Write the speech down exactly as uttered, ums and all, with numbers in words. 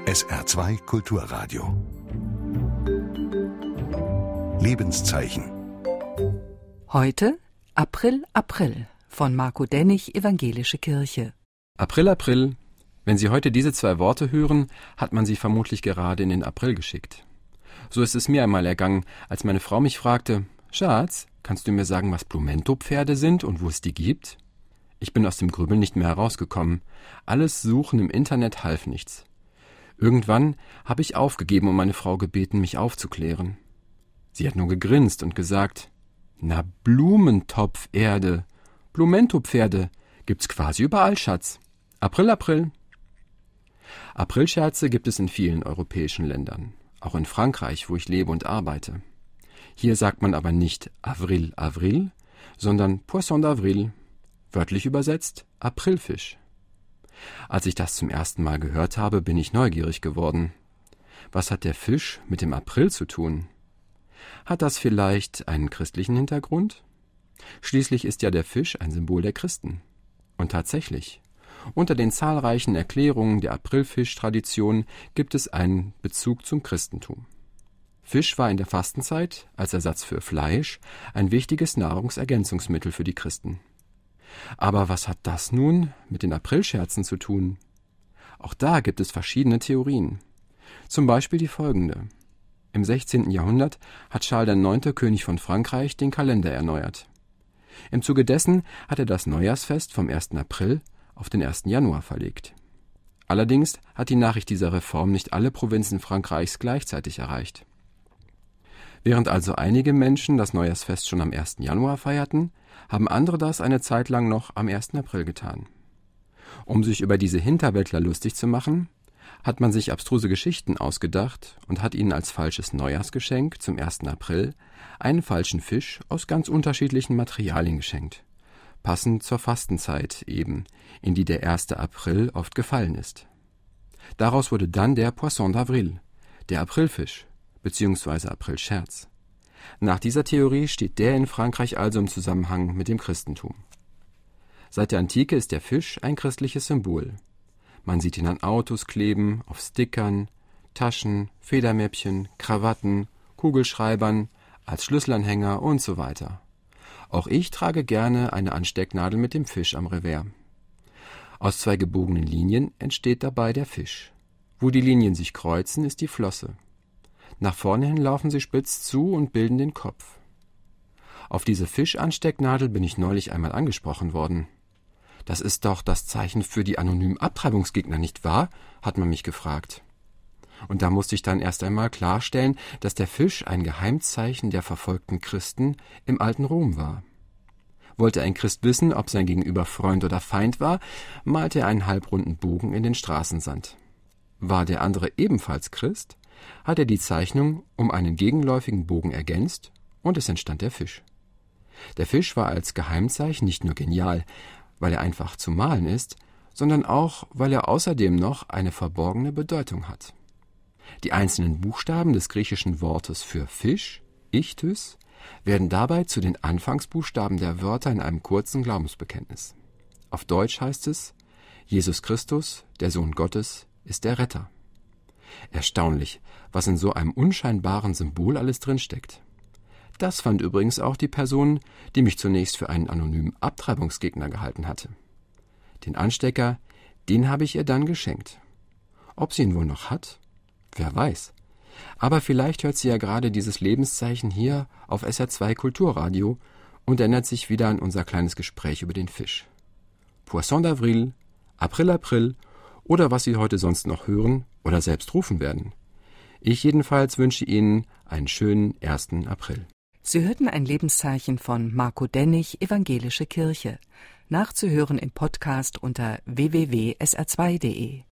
S R zwei Kulturradio. Lebenszeichen. Heute April, April von Marco Dennich, Evangelische Kirche. April, April. Wenn Sie heute diese zwei Worte hören, hat man Sie vermutlich gerade in den April geschickt. So ist es mir einmal ergangen, als meine Frau mich fragte: Schatz, kannst du mir sagen, was Blumento-Pferde sind und wo es die gibt? Ich bin aus dem Grübeln nicht mehr herausgekommen. Alles Suchen im Internet half nichts. Irgendwann habe ich aufgegeben und meine Frau gebeten, mich aufzuklären. Sie hat nur gegrinst und gesagt: Na, Blumentopferde, Blumento-Pferde, gibt's quasi überall, Schatz. April, April. Aprilscherze gibt es in vielen europäischen Ländern, auch in Frankreich, wo ich lebe und arbeite. Hier sagt man aber nicht Avril, Avril, sondern Poisson d'Avril, wörtlich übersetzt Aprilfisch. Als ich das zum ersten Mal gehört habe, bin ich neugierig geworden. Was hat der Fisch mit dem April zu tun? Hat das vielleicht einen christlichen Hintergrund? Schließlich ist ja der Fisch ein Symbol der Christen. Und tatsächlich, unter den zahlreichen Erklärungen der Aprilfisch-Tradition gibt es einen Bezug zum Christentum. Fisch war in der Fastenzeit als Ersatz für Fleisch ein wichtiges Nahrungsergänzungsmittel für die Christen. Aber was hat das nun mit den Aprilscherzen zu tun? Auch da gibt es verschiedene Theorien. Zum Beispiel die folgende. Im sechzehnten Jahrhundert hat Charles der Neunte, König von Frankreich, den Kalender erneuert. Im Zuge dessen hat er das Neujahrsfest vom ersten April auf den ersten Januar verlegt. Allerdings hat die Nachricht dieser Reform nicht alle Provinzen Frankreichs gleichzeitig erreicht. Während also einige Menschen das Neujahrsfest schon am ersten Januar feierten, haben andere das eine Zeit lang noch am ersten April getan. Um sich über diese Hinterwäldler lustig zu machen, hat man sich abstruse Geschichten ausgedacht und hat ihnen als falsches Neujahrsgeschenk zum ersten April einen falschen Fisch aus ganz unterschiedlichen Materialien geschenkt. Passend zur Fastenzeit eben, in die der erste April oft gefallen ist. Daraus wurde dann der Poisson d'Avril, der Aprilfisch bzw. Aprilscherz. Nach dieser Theorie steht der in Frankreich also im Zusammenhang mit dem Christentum. Seit der Antike ist der Fisch ein christliches Symbol. Man sieht ihn an Autos kleben, auf Stickern, Taschen, Federmäppchen, Krawatten, Kugelschreibern, als Schlüsselanhänger und so weiter. Auch ich trage gerne eine Anstecknadel mit dem Fisch am Revers. Aus zwei gebogenen Linien entsteht dabei der Fisch. Wo die Linien sich kreuzen, ist die Flosse. Nach vorne hin laufen sie spitz zu und bilden den Kopf. Auf diese Fischanstecknadel bin ich neulich einmal angesprochen worden. Das ist doch das Zeichen für die anonymen Abtreibungsgegner, nicht wahr? Hat man mich gefragt. Und da musste ich dann erst einmal klarstellen, dass der Fisch ein Geheimzeichen der verfolgten Christen im alten Rom war. Wollte ein Christ wissen, ob sein Gegenüber Freund oder Feind war, malte er einen halbrunden Bogen in den Straßensand. War der andere ebenfalls Christ, hat er die Zeichnung um einen gegenläufigen Bogen ergänzt und es entstand der Fisch. Der Fisch war als Geheimzeichen nicht nur genial, weil er einfach zu malen ist, sondern auch, weil er außerdem noch eine verborgene Bedeutung hat. Die einzelnen Buchstaben des griechischen Wortes für Fisch, Ichthys, werden dabei zu den Anfangsbuchstaben der Wörter in einem kurzen Glaubensbekenntnis. Auf Deutsch heißt es: Jesus Christus, der Sohn Gottes, ist der Retter. Erstaunlich, was in so einem unscheinbaren Symbol alles drinsteckt. Das fand übrigens auch die Person, die mich zunächst für einen anonymen Abtreibungsgegner gehalten hatte. Den Anstecker, den habe ich ihr dann geschenkt. Ob sie ihn wohl noch hat? Wer weiß. Aber vielleicht hört sie ja gerade dieses Lebenszeichen hier auf S R zwei Kulturradio und erinnert sich wieder an unser kleines Gespräch über den Fisch. Poisson d'Avril, April, April oder was Sie heute sonst noch hören oder selbst rufen werden. Ich jedenfalls wünsche Ihnen einen schönen ersten April. Sie hörten ein Lebenszeichen von Marco Dennich, Evangelische Kirche. Nachzuhören im Podcast unter w w w punkt s r zwei punkt d e.